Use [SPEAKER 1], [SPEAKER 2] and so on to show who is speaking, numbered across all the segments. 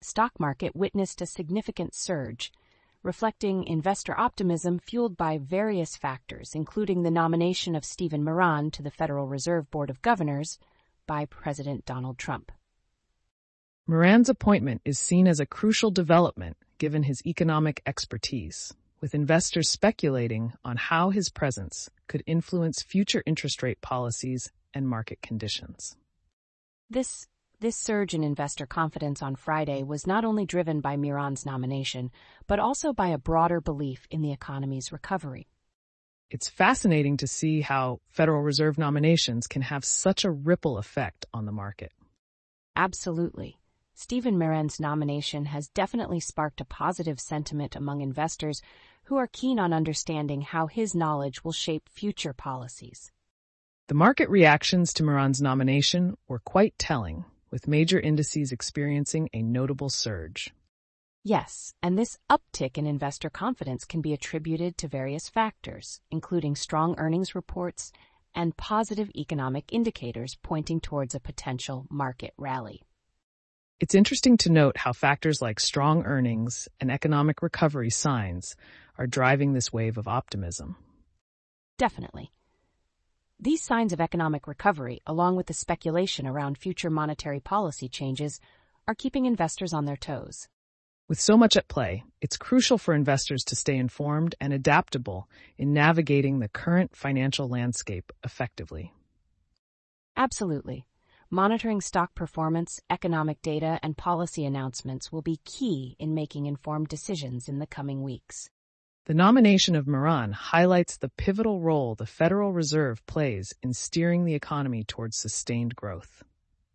[SPEAKER 1] stock market witnessed a significant surge, reflecting investor optimism fueled by various factors, including the nomination of Stephen Moran to the Federal Reserve Board of Governors by President Donald Trump.
[SPEAKER 2] Moran's appointment is seen as a crucial development given his economic expertise, with investors speculating on how his presence could influence future interest rate policies and market conditions.
[SPEAKER 1] This surge in investor confidence on Friday was not only driven by Moran's nomination, but also by a broader belief in the economy's recovery.
[SPEAKER 2] It's fascinating to see how Federal Reserve nominations can have such a ripple effect on the market.
[SPEAKER 1] Absolutely. Stephen Moran's nomination has definitely sparked a positive sentiment among investors who are keen on understanding how his knowledge will shape future policies.
[SPEAKER 2] The market reactions to Moran's nomination were quite telling, with major indices experiencing a notable surge.
[SPEAKER 1] Yes, and this uptick in investor confidence can be attributed to various factors, including strong earnings reports and positive economic indicators pointing towards a potential market rally.
[SPEAKER 2] It's interesting to note how factors like strong earnings and economic recovery signs are driving this wave of optimism.
[SPEAKER 1] Definitely. These signs of economic recovery, along with the speculation around future monetary policy changes, are keeping investors on their toes.
[SPEAKER 2] With so much at play, it's crucial for investors to stay informed and adaptable in navigating the current financial landscape effectively.
[SPEAKER 1] Absolutely. Monitoring stock performance, economic data, and policy announcements will be key in making informed decisions in the coming weeks.
[SPEAKER 2] The nomination of Moran highlights the pivotal role the Federal Reserve plays in steering the economy towards sustained growth.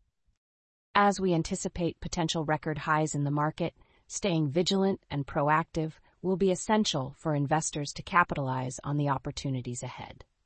[SPEAKER 1] As we anticipate potential record highs in the market, staying vigilant and proactive will be essential for investors to capitalize on the opportunities ahead.